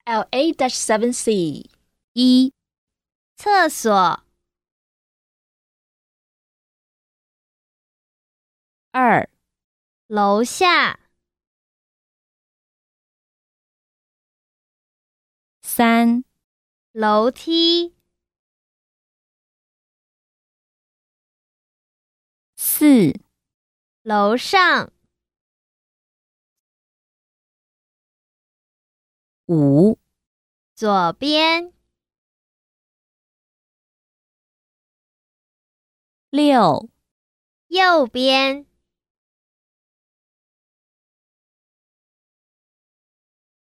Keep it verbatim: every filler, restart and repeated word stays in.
L A seven C 一、厕所。二、楼下。三、楼梯。四、楼上。五、左边。六、右边。